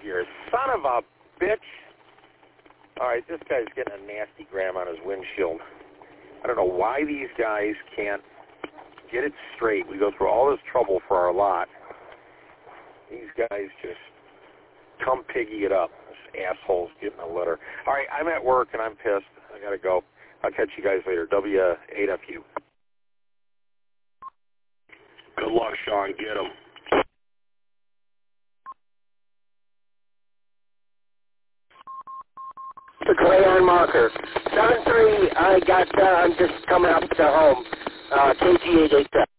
here. Son of a bitch. All right, this guy's getting a nasty gram on his windshield. I don't know why these guys can't get it straight. We go through all this trouble for our lot. These guys just come piggy it up. This asshole's getting a letter. All right, I'm at work and I'm pissed. I got to go. I'll catch you guys later. W8FU. Good luck, Sean. Get him. The crayon marker. 7-3, I'm just coming up to home. KG887.